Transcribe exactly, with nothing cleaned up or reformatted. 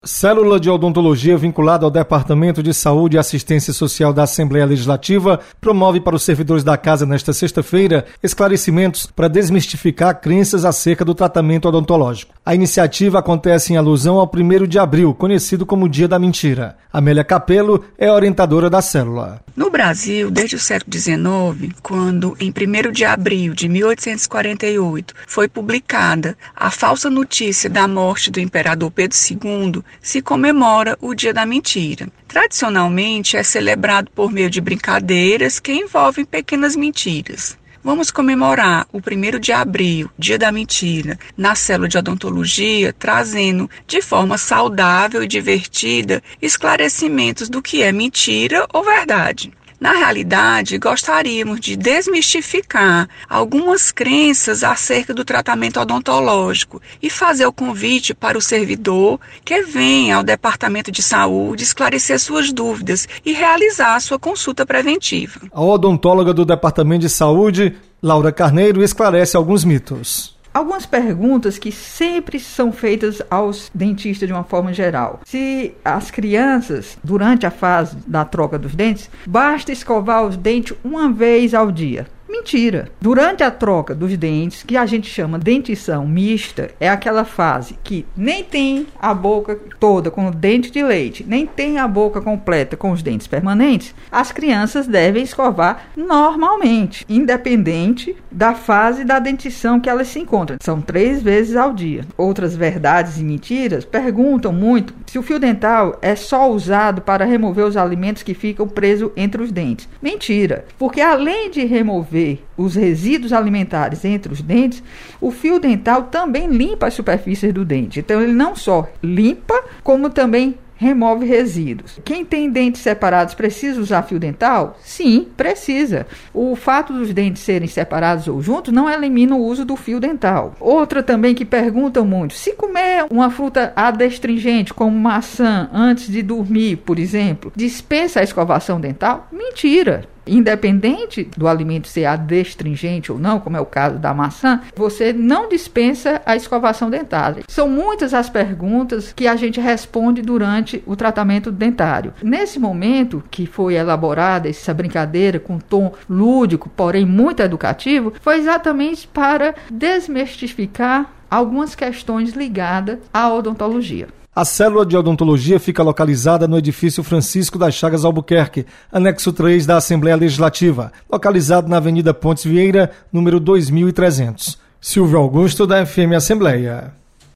Célula de Odontologia vinculada ao Departamento de Saúde e Assistência Social da Assembleia Legislativa promove para os servidores da Casa nesta sexta-feira esclarecimentos para desmistificar crenças acerca do tratamento odontológico. A iniciativa acontece em alusão ao primeiro de abril, conhecido como Dia da Mentira. Amélia Capello é orientadora da célula. No Brasil, desde o século dezenove, quando em primeiro de abril de mil oitocentos e quarenta e oito foi publicada a falsa notícia da morte do imperador Pedro segundo, se comemora o Dia da Mentira. Tradicionalmente é celebrado por meio de brincadeiras que envolvem pequenas mentiras. Vamos comemorar o primeiro de abril, Dia da Mentira, na Célula de Odontologia, trazendo de forma saudável e divertida esclarecimentos do que é mentira ou verdade. Na realidade, gostaríamos de desmistificar algumas crenças acerca do tratamento odontológico e fazer o convite para o servidor que venha ao Departamento de Saúde esclarecer suas dúvidas e realizar sua consulta preventiva. A odontóloga do Departamento de Saúde, Laura Carneiro, esclarece alguns mitos. Algumas perguntas que sempre são feitas aos dentistas de uma forma geral. Se as crianças, durante a fase da troca dos dentes, basta escovar os dentes uma vez ao dia. Mentira. Durante a troca dos dentes, que a gente chama dentição mista, é aquela fase que nem tem a boca toda com o dente de leite, nem tem a boca completa com os dentes permanentes, as crianças devem escovar normalmente, independente da fase da dentição que elas se encontram. São três vezes ao dia. Outras verdades e mentiras perguntam muito se o fio dental é só usado para remover os alimentos que ficam presos entre os dentes. Mentira, porque além de remover os resíduos alimentares entre os dentes, o fio dental também limpa as superfícies do dente. Então ele não só limpa, como também remove resíduos. Quem tem dentes separados precisa usar fio dental? Sim, precisa. O fato dos dentes serem separados ou juntos não elimina o uso do fio dental. Outra também que perguntam muito, se comer uma fruta adstringente como maçã antes de dormir, por exemplo, dispensa a escovação dental? Mentira. Independente do alimento ser adstringente ou não, como é o caso da maçã, você não dispensa a escovação dentária. São muitas as perguntas que a gente responde durante o tratamento dentário. Nesse momento que foi elaborada essa brincadeira com tom lúdico, porém muito educativo, foi exatamente para desmistificar algumas questões ligadas à odontologia. A Célula de Odontologia fica localizada no edifício Francisco das Chagas Albuquerque, anexo três da Assembleia Legislativa, localizado na Avenida Pontes Vieira, número dois mil e trezentos. Silvio Augusto, da F M Assembleia.